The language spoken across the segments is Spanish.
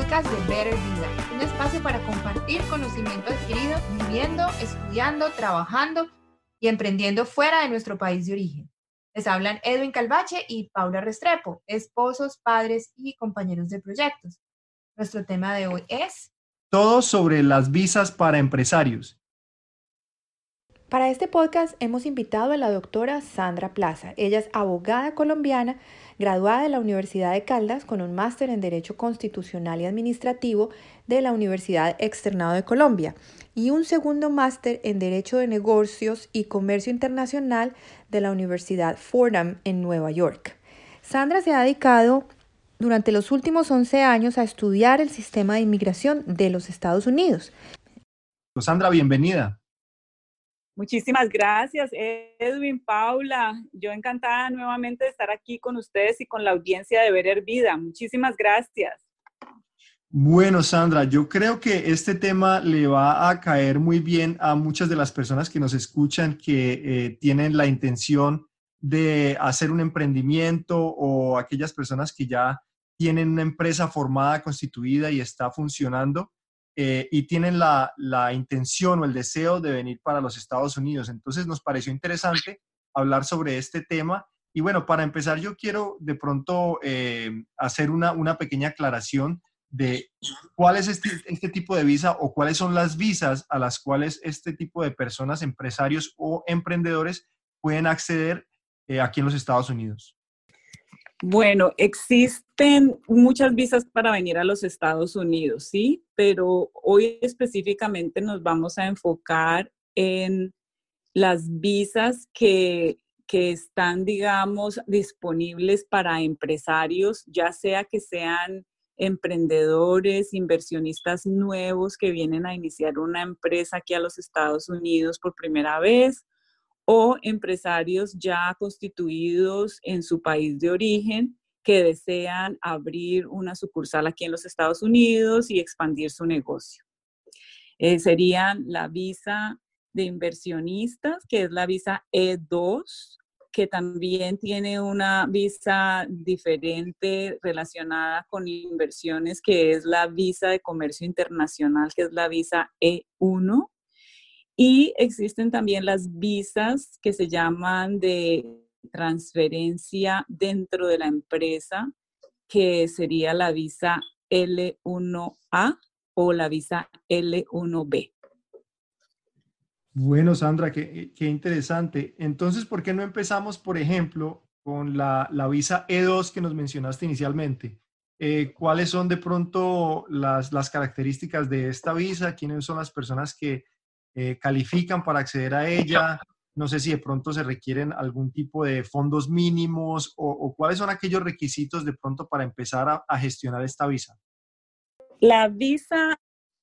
podcast de Better Vida, un espacio para compartir conocimiento adquirido viviendo, estudiando, trabajando y emprendiendo fuera de nuestro país de origen. Les hablan Edwin Calvache y Paula Restrepo, esposos, padres y compañeros de proyectos. Nuestro tema de hoy es todo sobre las visas para empresarios. Para este podcast hemos invitado a la doctora Sandra Plaza. Ella es abogada colombiana, graduada de la Universidad de Caldas con un máster en Derecho Constitucional y Administrativo de la Universidad Externado de Colombia y un segundo máster en Derecho de Negocios y Comercio Internacional de la Universidad Fordham en Nueva York. Sandra se ha dedicado durante los últimos 11 años a estudiar el sistema de inmigración de los Estados Unidos. Sandra, bienvenida. Muchísimas gracias, Edwin, Paula. Yo encantada nuevamente de estar aquí con ustedes y con la audiencia de Better Vida. Muchísimas gracias. Bueno, Sandra, yo creo que este tema le va a caer muy bien a muchas de las personas que nos escuchan que tienen la intención de hacer un emprendimiento o aquellas personas que ya tienen una empresa formada, constituida y está funcionando. Y tienen la intención o el deseo de venir para los Estados Unidos. Entonces nos pareció interesante hablar sobre este tema. Y bueno, para empezar yo quiero de pronto hacer una pequeña aclaración de cuál es este tipo de visa o cuáles son las visas a las cuales este tipo de personas, empresarios o emprendedores pueden acceder aquí en los Estados Unidos. Bueno, existen muchas visas para venir a los Estados Unidos, ¿sí? Pero hoy específicamente nos vamos a enfocar en las visas que están, digamos, disponibles para empresarios, ya sea que sean emprendedores, inversionistas nuevos que vienen a iniciar una empresa aquí a los Estados Unidos por primera vez, o empresarios ya constituidos en su país de origen que desean abrir una sucursal aquí en los Estados Unidos y expandir su negocio. Serían la visa de inversionistas, que es la visa E2, que también tiene una visa diferente relacionada con inversiones, que es la visa de comercio internacional, que es la visa E1. Y existen también las visas que se llaman de transferencia dentro de la empresa, que sería la visa L1A o la visa L1B. Bueno, Sandra, qué interesante. Entonces, ¿por qué no empezamos, por ejemplo, con la visa E2 que nos mencionaste inicialmente? ¿Cuáles son de pronto las características de esta visa? ¿Quiénes son las personas que califican para acceder a ella? No sé si de pronto se requieren algún tipo de fondos mínimos o cuáles son aquellos requisitos de pronto para empezar a gestionar esta visa. La visa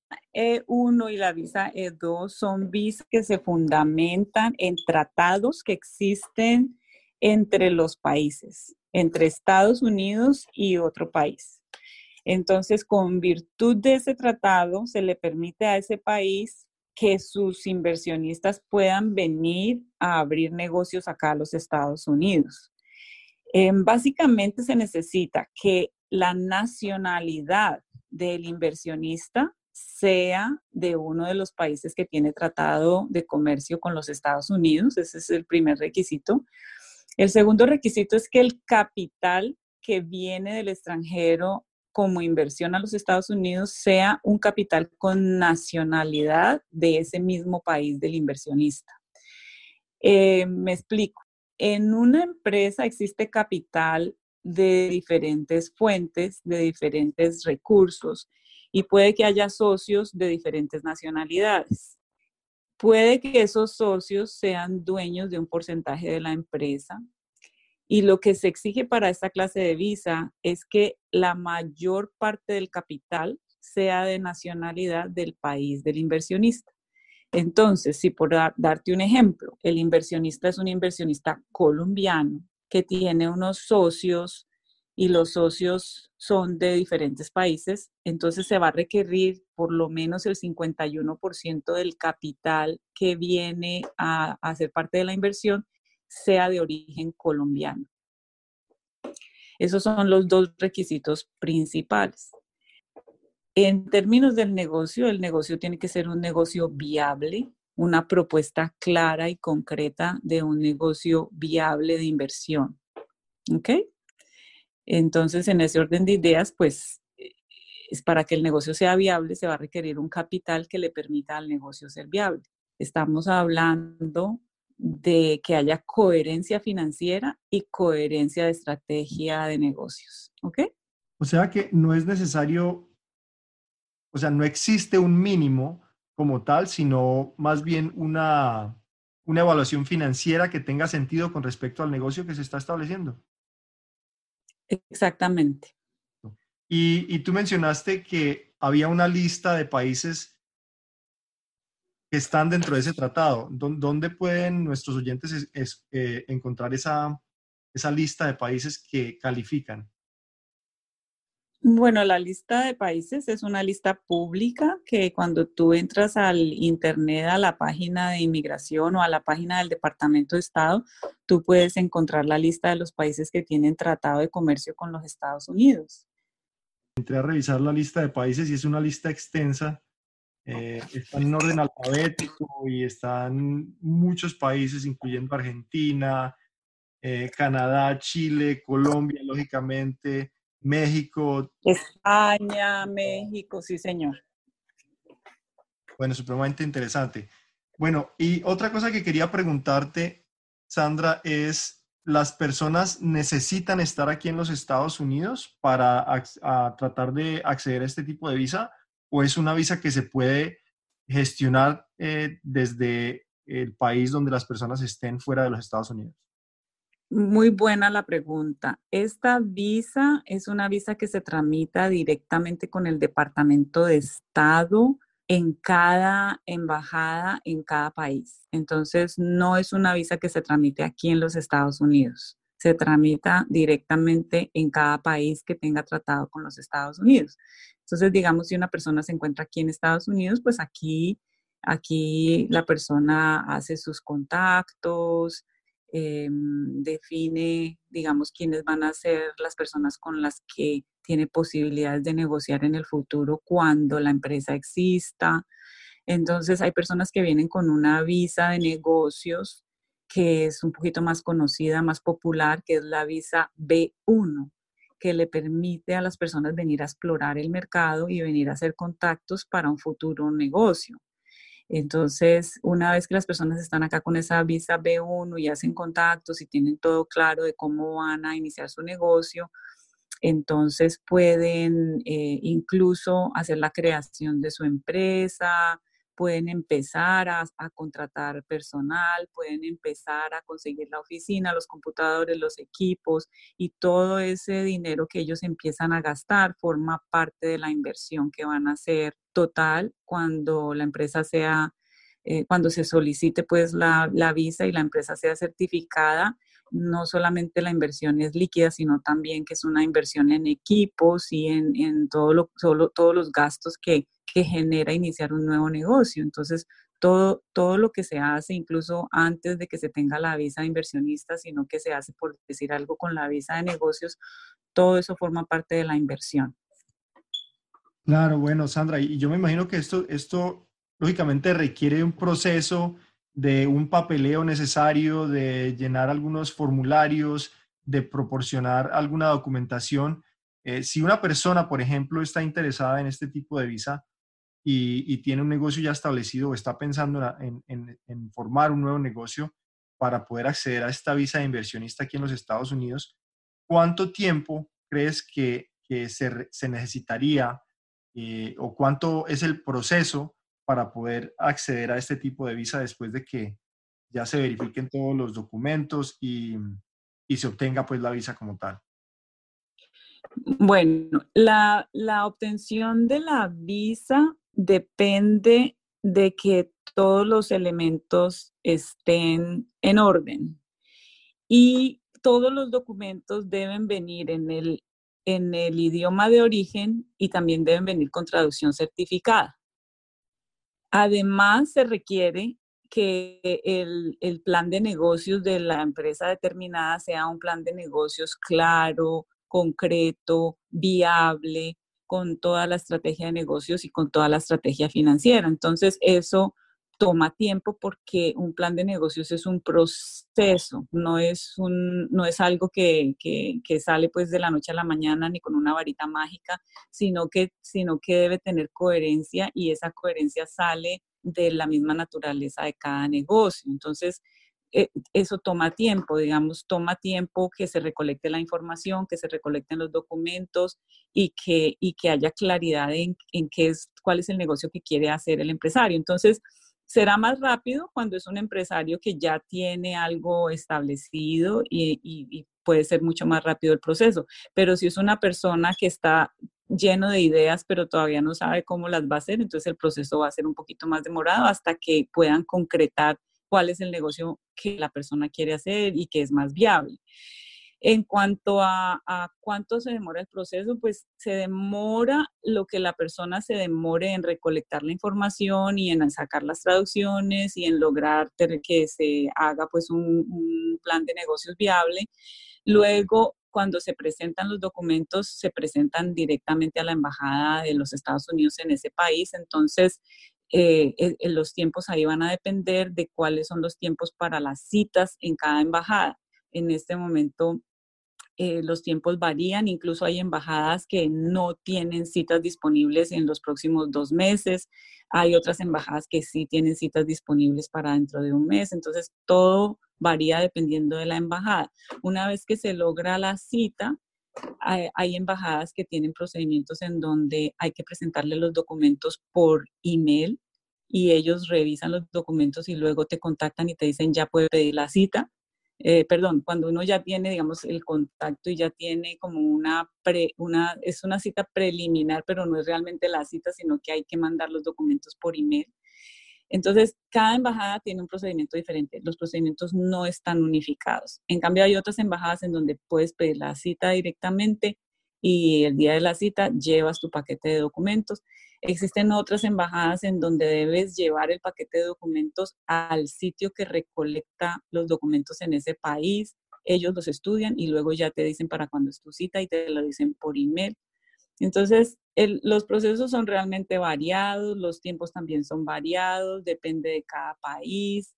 E1 y la visa E2 son visas que se fundamentan en tratados que existen entre los países, entre Estados Unidos y otro país. Entonces, con virtud de ese tratado, se le permite a ese país que sus inversionistas puedan venir a abrir negocios acá a los Estados Unidos. Básicamente se necesita que la nacionalidad del inversionista sea de uno de los países que tiene tratado de comercio con los Estados Unidos. Ese es el primer requisito. El segundo requisito es que el capital que viene del extranjero como inversión a los Estados Unidos sea un capital con nacionalidad de ese mismo país del inversionista. Me explico. En una empresa existe capital de diferentes fuentes, de diferentes recursos, y puede que haya socios de diferentes nacionalidades. Puede que esos socios sean dueños de un porcentaje de la empresa. Y lo que se exige para esta clase de visa es que la mayor parte del capital sea de nacionalidad del país del inversionista. Entonces, si por darte un ejemplo, el inversionista es un inversionista colombiano que tiene unos socios y los socios son de diferentes países, entonces se va a requerir por lo menos el 51% del capital que viene a ser parte de la inversión sea de origen colombiano. Esos son los dos requisitos principales. En términos del negocio, el negocio tiene que ser un negocio viable, una propuesta clara y concreta de un negocio viable de inversión. ¿Ok? Entonces, en ese orden de ideas, pues, es para que el negocio sea viable, se va a requerir un capital que le permita al negocio ser viable. Estamos hablando de que haya coherencia financiera y coherencia de estrategia de negocios. ¿Ok? O sea que no es necesario, o sea, no existe un mínimo como tal, sino más bien una evaluación financiera que tenga sentido con respecto al negocio que se está estableciendo. Exactamente. Y tú mencionaste que había una lista de países que están dentro de ese tratado. ¿Dónde pueden nuestros oyentes encontrar esa lista de países que califican? Bueno, la lista de países es una lista pública que cuando tú entras al internet, a la página de inmigración o a la página del Departamento de Estado, tú puedes encontrar la lista de los países que tienen tratado de comercio con los Estados Unidos. Entré a revisar la lista de países y es una lista extensa. Están en orden alfabético y están muchos países, incluyendo Argentina, Canadá, Chile, Colombia, lógicamente, México. España, México, sí, señor. Bueno, supremamente interesante. Bueno, y otra cosa que quería preguntarte, Sandra, es, ¿las personas necesitan estar aquí en los Estados Unidos para tratar de acceder a este tipo de visa? ¿O es una visa que se puede gestionar desde el país donde las personas estén fuera de los Estados Unidos? Muy buena la pregunta. Esta visa es una visa que se tramita directamente con el Departamento de Estado en cada embajada, en cada país. Entonces, no es una visa que se tramite aquí en los Estados Unidos. Se tramita directamente en cada país que tenga tratado con los Estados Unidos. Entonces, digamos, si una persona se encuentra aquí en Estados Unidos, pues aquí la persona hace sus contactos, define, digamos, quiénes van a ser las personas con las que tiene posibilidades de negociar en el futuro cuando la empresa exista. Entonces, hay personas que vienen con una visa de negocios que es un poquito más conocida, más popular, que es la visa B1, que le permite a las personas venir a explorar el mercado y venir a hacer contactos para un futuro negocio. Entonces, una vez que las personas están acá con esa visa B1 y hacen contactos y tienen todo claro de cómo van a iniciar su negocio, entonces pueden incluso hacer la creación de su empresa, pueden empezar a contratar personal, pueden empezar a conseguir la oficina, los computadores, los equipos y todo ese dinero que ellos empiezan a gastar forma parte de la inversión que van a hacer total cuando la empresa sea, cuando se solicite pues la visa y la empresa sea certificada. No solamente la inversión es líquida, sino también que es una inversión en equipos y en todos los gastos que genera iniciar un nuevo negocio. Entonces, todo lo que se hace, incluso antes de que se tenga la visa de inversionista, sino que se hace, por decir algo, con la visa de negocios, todo eso forma parte de la inversión. Claro, bueno, Sandra, y yo me imagino que esto lógicamente requiere un proceso de un papeleo necesario, de llenar algunos formularios, de proporcionar alguna documentación. Si una persona, por ejemplo, está interesada en este tipo de visa y tiene un negocio ya establecido o está pensando en formar un nuevo negocio para poder acceder a esta visa de inversionista aquí en los Estados Unidos, ¿cuánto tiempo crees que se necesitaría? ¿O cuánto es el proceso para poder acceder a este tipo de visa después de que ya se verifiquen todos los documentos y se obtenga pues la visa como tal? Bueno, la obtención de la visa depende de que todos los elementos estén en orden y todos los documentos deben venir en el idioma de origen y también deben venir con traducción certificada. Además, se requiere que el plan de negocios de la empresa determinada sea un plan de negocios claro, concreto, viable, con toda la estrategia de negocios y con toda la estrategia financiera. Entonces, eso toma tiempo porque un plan de negocios es un proceso, no es algo que sale pues de la noche a la mañana ni con una varita mágica, sino que debe tener coherencia, y esa coherencia sale de la misma naturaleza de cada negocio. Entonces, eso toma tiempo, digamos, toma tiempo que se recolecte la información, que se recolecten los documentos y que haya claridad en cuál es el negocio que quiere hacer el empresario. Entonces, será más rápido cuando es un empresario que ya tiene algo establecido y puede ser mucho más rápido el proceso. Pero si es una persona que está lleno de ideas, pero todavía no sabe cómo las va a hacer, entonces el proceso va a ser un poquito más demorado hasta que puedan concretar cuál es el negocio que la persona quiere hacer y que es más viable. En cuanto a cuánto se demora el proceso, pues se demora lo que la persona se demore en recolectar la información y en sacar las traducciones y en lograr que se haga pues un plan de negocios viable. Luego, cuando se presentan los documentos, se presentan directamente a la embajada de los Estados Unidos en ese país. Entonces, los tiempos ahí van a depender de cuáles son los tiempos para las citas en cada embajada. En este momento, los tiempos varían, incluso hay embajadas que no tienen citas disponibles en los próximos 2 meses, hay otras embajadas que sí tienen citas disponibles para dentro de 1 mes, entonces todo varía dependiendo de la embajada. Una vez que se logra la cita, hay embajadas que tienen procedimientos en donde hay que presentarle los documentos por email y ellos revisan los documentos y luego te contactan y te dicen ya puede pedir la cita. Cuando uno ya tiene, digamos, el contacto y ya tiene como es una cita preliminar, pero no es realmente la cita, sino que hay que mandar los documentos por email. Entonces, cada embajada tiene un procedimiento diferente. Los procedimientos no están unificados. En cambio, hay otras embajadas en donde puedes pedir la cita directamente y el día de la cita llevas tu paquete de documentos. Existen otras embajadas en donde debes llevar el paquete de documentos al sitio que recolecta los documentos en ese país. Ellos los estudian y luego ya te dicen para cuándo es tu cita y te lo dicen por email. Entonces, los procesos son realmente variados, los tiempos también son variados, depende de cada país.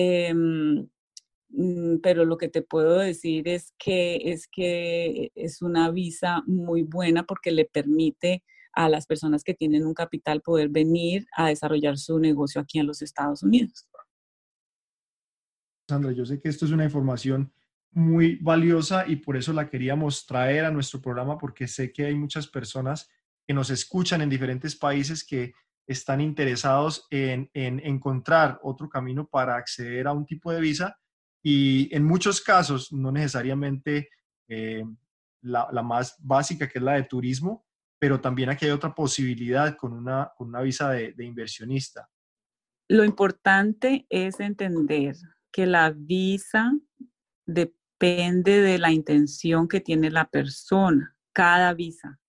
Pero lo que te puedo decir es que es una visa muy buena porque le permite a las personas que tienen un capital poder venir a desarrollar su negocio aquí en los Estados Unidos. Sandra, yo sé que esto es una información muy valiosa y por eso la queríamos traer a nuestro programa, porque sé que hay muchas personas que nos escuchan en diferentes países que están interesados en encontrar otro camino para acceder a un tipo de visa y en muchos casos, no necesariamente la más básica, que es la de turismo, pero también aquí hay otra posibilidad con una visa de inversionista. Lo importante es entender que la visa depende de la intención que tiene la persona. Cada visa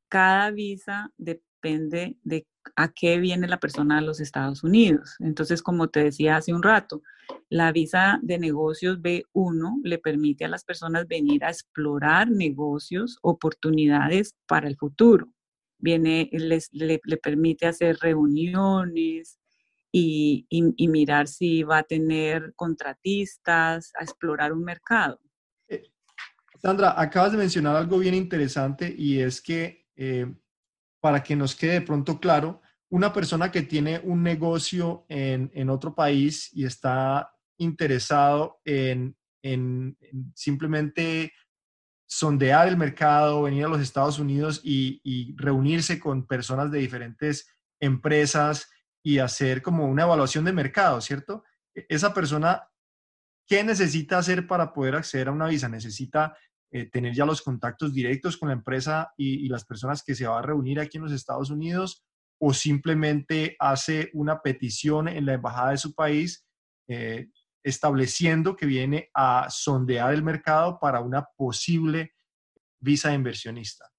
depende de a qué viene la persona a los Estados Unidos. Entonces, como te decía hace un rato, la visa de negocios B1 le permite a las personas venir a explorar negocios, oportunidades para el futuro. Le permite hacer reuniones y mirar si va a tener contratistas, a explorar un mercado. Sandra, acabas de mencionar algo bien interesante y es que para que nos quede de pronto claro, una persona que tiene un negocio en otro país y está interesado en simplemente sondear el mercado, venir a los Estados Unidos y reunirse con personas de diferentes empresas y hacer como una evaluación de mercado, ¿cierto? Esa persona, ¿qué necesita hacer para poder acceder a una visa? ¿Necesita tener ya los contactos directos con la empresa y las personas que se va a reunir aquí en los Estados Unidos? ¿O simplemente hace una petición en la embajada de su país estableciendo que viene a sondear el mercado para una posible visa de inversionista?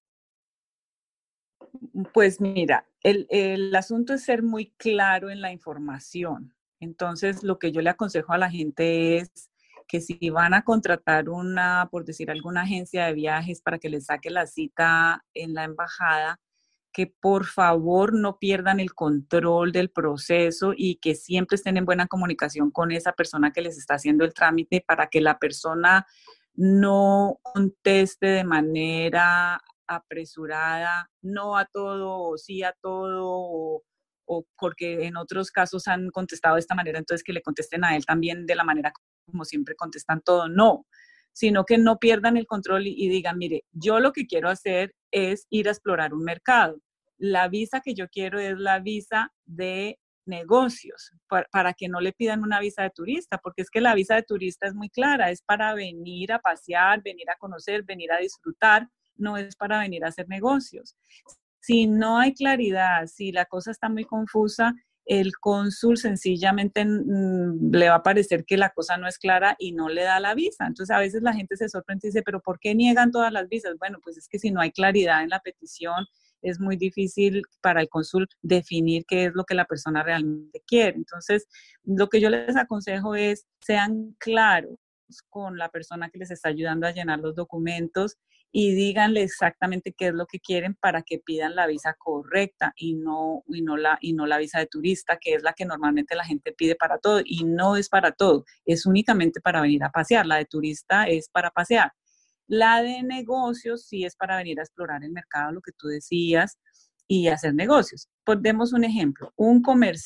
Pues mira, el asunto es ser muy claro en la información. Entonces, lo que yo le aconsejo a la gente es que si van a contratar por decir, alguna agencia de viajes para que les saque la cita en la embajada, que por favor no pierdan el control del proceso y que siempre estén en buena comunicación con esa persona que les está haciendo el trámite para que la persona no conteste de manera apresurada, no a todo o sí a todo, o porque en otros casos han contestado de esta manera, entonces que le contesten a él también de la manera como siempre contestan todo. No, sino que no pierdan el control y digan, mire, yo lo que quiero hacer es ir a explorar un mercado. La visa que yo quiero es la visa de negocios, para que no le pidan una visa de turista, porque es que la visa de turista es muy clara, es para venir a pasear, venir a conocer, venir a disfrutar, no es para venir a hacer negocios. Si no hay claridad, si la cosa está muy confusa, el cónsul sencillamente le va a parecer que la cosa no es clara y no le da la visa. Entonces a veces la gente se sorprende y dice, pero ¿por qué niegan todas las visas? Bueno, pues es que si no hay claridad en la petición, es muy difícil para el cónsul definir qué es lo que la persona realmente quiere. Entonces, lo que yo les aconsejo es, sean claros con la persona que les está ayudando a llenar los documentos y díganle exactamente qué es lo que quieren para que pidan la visa correcta y no la visa de turista, que es la que normalmente la gente pide para todo, y no es para todo, es únicamente para venir a pasear. La de turista es para pasear. La de negocios sí es para venir a explorar el mercado, lo que tú decías, y hacer negocios. Pues demos un ejemplo, un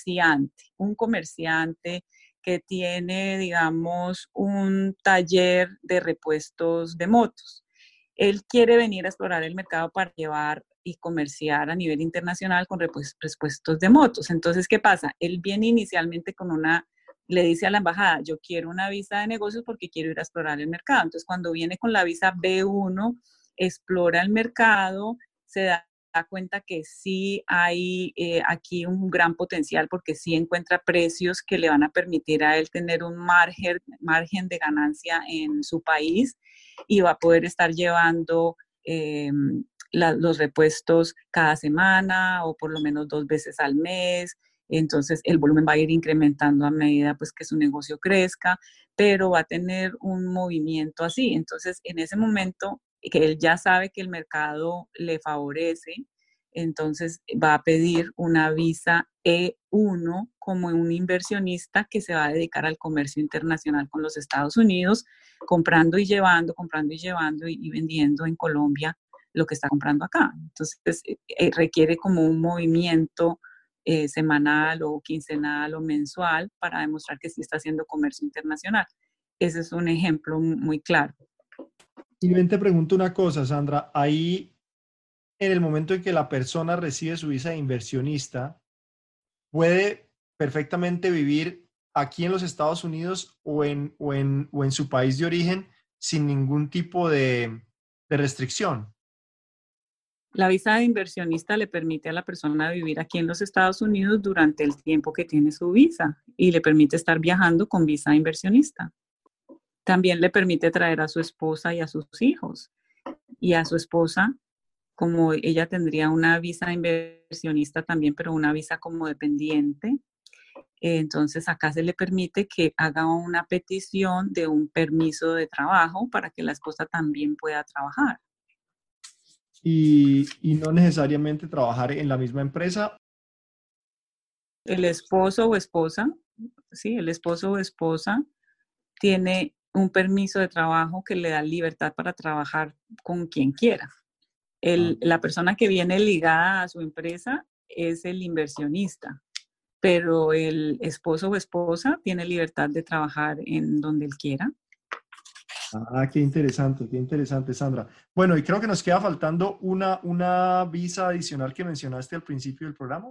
comerciante que tiene, digamos, un taller de repuestos de motos. Él quiere venir a explorar el mercado para llevar y comerciar a nivel internacional con repuestos de motos. Entonces, ¿qué pasa? Él viene inicialmente le dice a la embajada, yo quiero una visa de negocios porque quiero ir a explorar el mercado. Entonces, cuando viene con la visa B1, explora el mercado, se da cuenta que sí hay aquí un gran potencial porque sí encuentra precios que le van a permitir a él tener un margen de ganancia en su país y va a poder estar llevando los repuestos cada semana o por lo menos 2 veces al mes. Entonces el volumen va a ir incrementando a medida pues que su negocio crezca, pero va a tener un movimiento así. Entonces en ese momento que él ya sabe que el mercado le favorece, entonces va a pedir una visa E1 como un inversionista que se va a dedicar al comercio internacional con los Estados Unidos, comprando y llevando y vendiendo en Colombia lo que está comprando acá. Entonces requiere como un movimiento semanal o quincenal o mensual para demostrar que sí está haciendo comercio internacional. Ese es un ejemplo muy claro. Y ven, te pregunto una cosa, Sandra, ahí en el momento en que la persona recibe su visa de inversionista, puede perfectamente vivir aquí en los Estados Unidos o en su país de origen sin ningún tipo de restricción. La visa de inversionista le permite a la persona vivir aquí en los Estados Unidos durante el tiempo que tiene su visa y le permite estar viajando con visa de inversionista. También le permite traer a su esposa y a sus hijos. Y a su esposa, como ella tendría una visa de inversionista también, pero una visa como dependiente, entonces acá se le permite que haga una petición de un permiso de trabajo para que la esposa también pueda trabajar. Y no necesariamente trabajar en la misma empresa. El esposo o esposa, sí, el esposo o esposa tiene un permiso de trabajo que le da libertad para trabajar con quien quiera. La persona que viene ligada a su empresa es el inversionista, pero el esposo o esposa tiene libertad de trabajar en donde él quiera. Ah, qué interesante, Sandra. Bueno, y creo que nos queda faltando una visa adicional que mencionaste al principio del programa.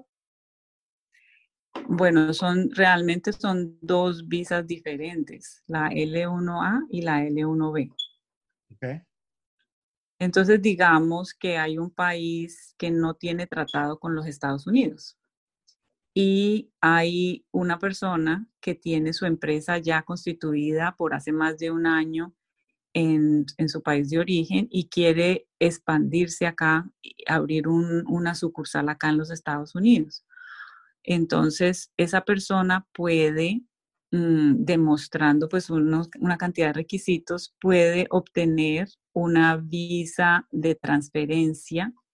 Bueno, realmente son 2 visas diferentes, la L1A y la L1B. Okay. Entonces, digamos que hay un país que no tiene tratado con los Estados Unidos y hay una persona que tiene su empresa ya constituida por hace más de un año en su país de origen y quiere expandirse acá, abrir una sucursal acá en los Estados Unidos. Entonces, esa persona puede, demostrando pues una cantidad de requisitos, puede obtener una visa de transferencia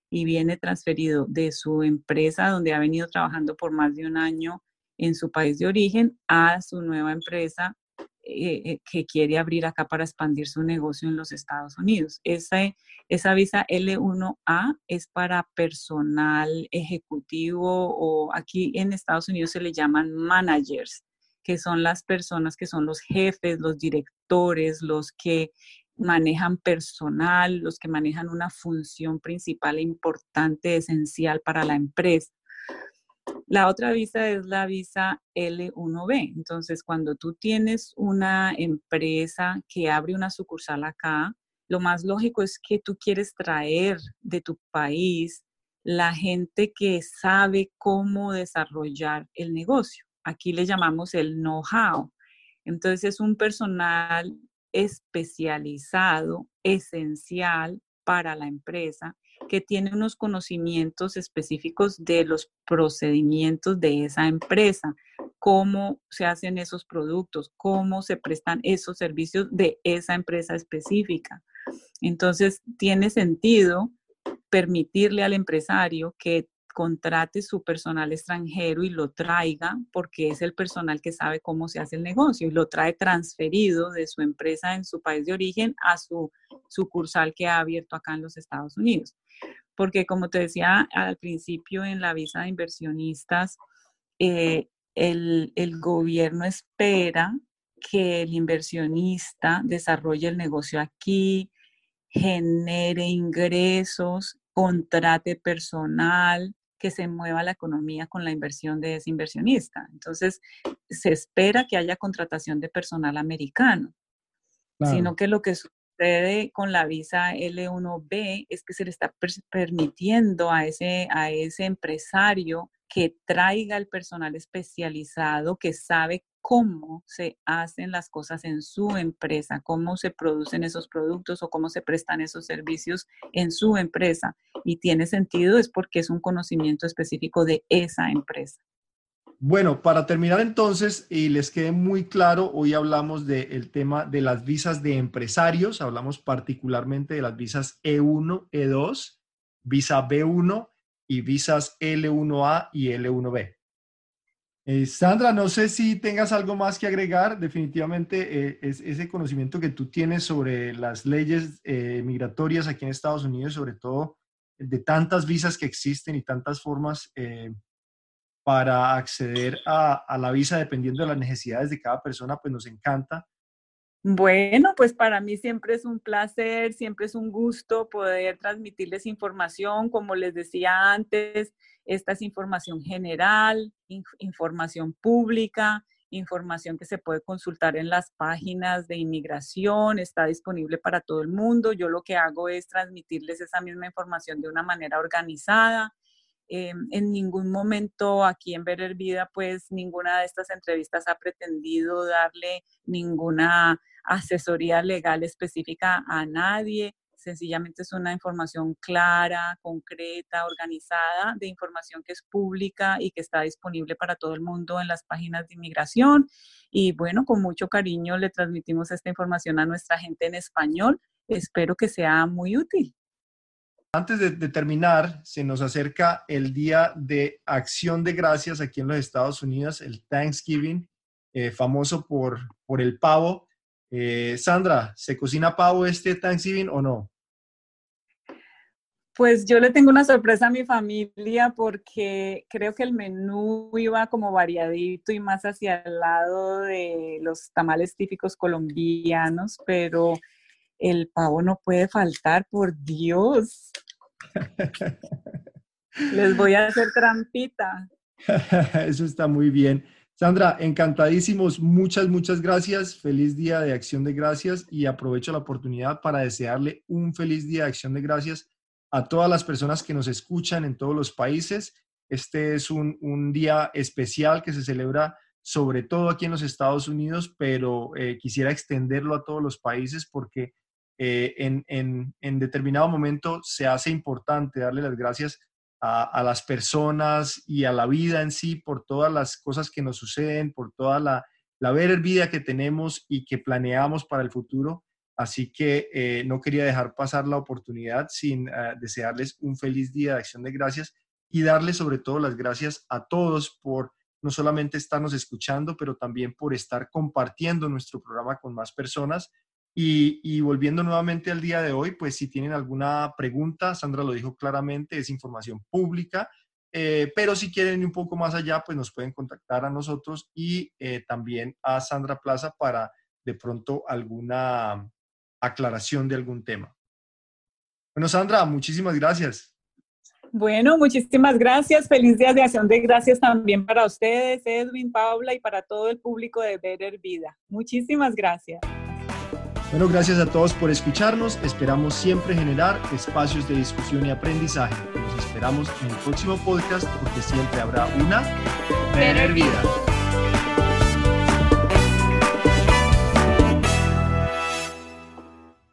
y viene transferido de su empresa donde ha venido trabajando por más de un año en su país de origen a su nueva empresa que quiere abrir acá para expandir su negocio en los Estados Unidos. Esa visa L1A es para personal ejecutivo, o aquí en Estados Unidos se le llaman managers, que son las personas que son los jefes, los directores, los que manejan personal, los que manejan una función principal e importante, esencial para la empresa. La otra visa es la visa L1B. Entonces, cuando tú tienes una empresa que abre una sucursal acá, lo más lógico es que tú quieres traer de tu país la gente que sabe cómo desarrollar el negocio. Aquí le llamamos el know-how. Entonces, es un personal especializado, esencial para la empresa, que tiene unos conocimientos específicos de los procedimientos de esa empresa, cómo se hacen esos productos, cómo se prestan esos servicios de esa empresa específica. Entonces, tiene sentido permitirle al empresario que contrate su personal extranjero y lo traiga, porque es el personal que sabe cómo se hace el negocio, y lo trae transferido de su empresa en su país de origen a su sucursal que ha abierto acá en los Estados Unidos. Porque como te decía al principio, en la visa de inversionistas, el gobierno espera que el inversionista desarrolle el negocio aquí, genere ingresos, contrate personal, que se mueva la economía con la inversión de ese inversionista. Entonces, se espera que haya contratación de personal americano, Claro. sino que lo que sucede con la visa L1B es que se le está permitiendo a ese empresario que traiga el personal especializado, que sabe cómo se hacen las cosas en su empresa, cómo se producen esos productos o cómo se prestan esos servicios en su empresa. Y tiene sentido, es porque es un conocimiento específico de esa empresa. Bueno, para terminar entonces, y les quede muy claro, hoy hablamos del tema de las visas de empresarios, hablamos particularmente de las visas E1, E2, visa B1 y visas L1A y L1B. Sandra, no sé si tengas algo más que agregar. Definitivamente es ese conocimiento que tú tienes sobre las leyes migratorias aquí en Estados Unidos, sobre todo de tantas visas que existen y tantas formas para acceder a la visa dependiendo de las necesidades de cada persona, pues nos encanta. Bueno, pues para mí siempre es un placer, siempre es un gusto poder transmitirles información. Como les decía antes, esta es información general, información pública, información que se puede consultar en las páginas de inmigración, está disponible para todo el mundo. Yo lo que hago es transmitirles esa misma información de una manera organizada. En ningún momento aquí en Better Vida, pues ninguna de estas entrevistas ha pretendido darle ninguna asesoría legal específica a nadie. Sencillamente es una información clara, concreta, organizada, de información que es pública y que está disponible para todo el mundo en las páginas de inmigración. Y bueno, con mucho cariño le transmitimos esta información a nuestra gente en español. Espero que sea muy útil. Antes de terminar, se nos acerca el Día de Acción de Gracias aquí en los Estados Unidos, el Thanksgiving, famoso por el pavo. Sandra, ¿se cocina pavo este Thanksgiving o no? Pues yo le tengo una sorpresa a mi familia porque creo que el menú iba como variadito y más hacia el lado de los tamales típicos colombianos, pero el pavo no puede faltar, por Dios. Les voy a hacer trampita. Eso está muy bien. Sandra, encantadísimos. Muchas gracias. Feliz Día de Acción de Gracias y aprovecho la oportunidad para desearle un feliz Día de Acción de Gracias a todas las personas que nos escuchan en todos los países. Este es un día especial que se celebra sobre todo aquí en los Estados Unidos, pero quisiera extenderlo a todos los países porque en determinado momento se hace importante darle las gracias a las personas y a la vida en sí por todas las cosas que nos suceden, por toda la vida que tenemos y que planeamos para el futuro. Así que no quería dejar pasar la oportunidad sin desearles un feliz Día de Acción de Gracias y darles sobre todo las gracias a todos por no solamente estarnos escuchando, pero también por estar compartiendo nuestro programa con más personas. Y volviendo nuevamente al día de hoy, pues si tienen alguna pregunta, Sandra lo dijo claramente, es información pública, pero si quieren ir un poco más allá, pues nos pueden contactar a nosotros y también a Sandra Plaza para de pronto alguna aclaración de algún tema. Bueno, Sandra, muchísimas gracias. Bueno, muchísimas gracias. Feliz Día de Acción de Gracias también para ustedes, Edwin, Paula, y para todo el público de Better Vida. Muchísimas gracias. Bueno, gracias a todos por escucharnos. Esperamos siempre generar espacios de discusión y aprendizaje. Nos esperamos en el próximo podcast porque siempre habrá una Better Vida.